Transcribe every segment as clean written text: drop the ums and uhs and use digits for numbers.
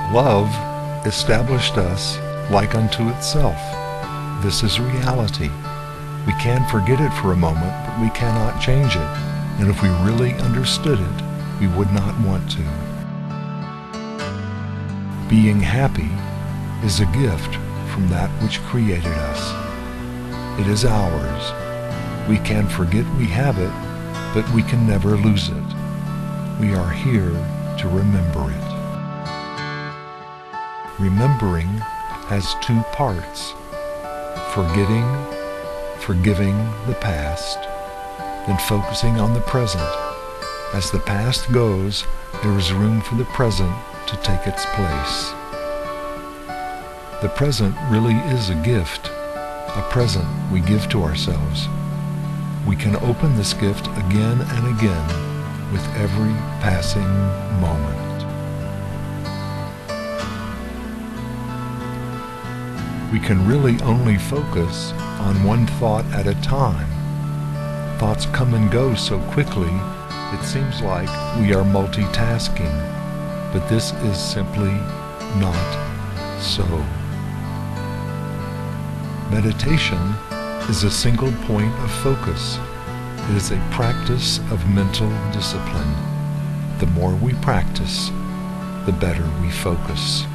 Love established us like unto itself. This is reality. We can forget it for a moment, but we cannot change it. And if we really understood it, we would not want to. Being happy is a gift from that which created us. It is ours. We can forget we have it, but we can never lose it. We are here to remember it. Remembering has two parts: forgetting, forgiving the past, then focusing on the present. As the past goes, there is room for the present to take its place. The present really is a gift, a present we give to ourselves. We can open this gift again and again with every passing moment. We can really only focus on one thought at a time. Thoughts come and go so quickly, it seems like we are multitasking, but this is simply not so. Meditation is a single point of focus. It is a practice of mental discipline. The more we practice, the better we focus.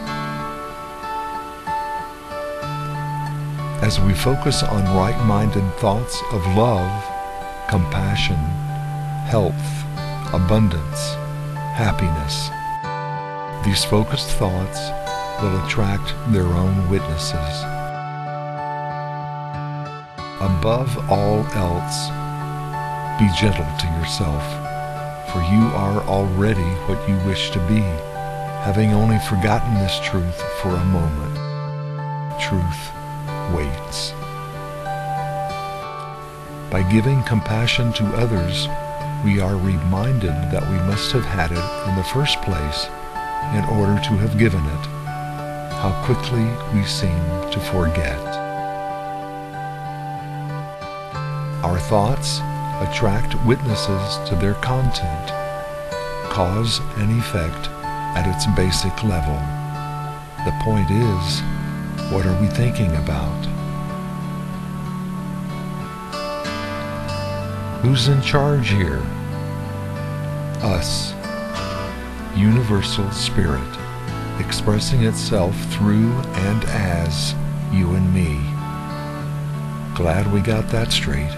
As we focus on right-minded thoughts of love, compassion, health, abundance, happiness, these focused thoughts will attract their own witnesses. Above all else, be gentle to yourself, for you are already what you wish to be, having only forgotten this truth for a moment. Truth waits. By giving compassion to others, we are reminded that we must have had it in the first place in order to have given it. How quickly we seem to forget. Our thoughts attract witnesses to their content, cause and effect at its basic level. The point is, what are we thinking about? Who's in charge here? Us. Universal Spirit, expressing itself through and as you and me. Glad we got that straight.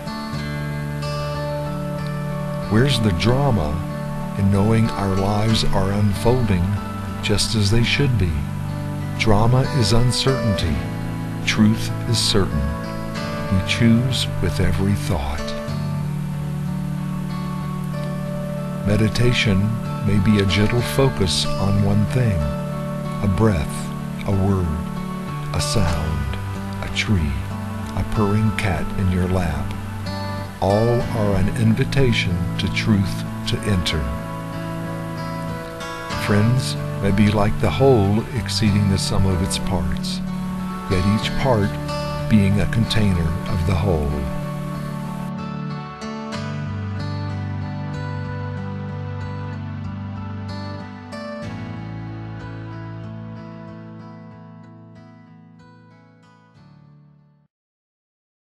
Where's the drama in knowing our lives are unfolding just as they should be? Drama is uncertainty. Truth is certain. We choose with every thought. Meditation may be a gentle focus on one thing: a breath, a word, a sound, a tree, a purring cat in your lap. All are an invitation to truth to enter. Friends may be like the whole exceeding the sum of its parts, yet each part being a container of the whole.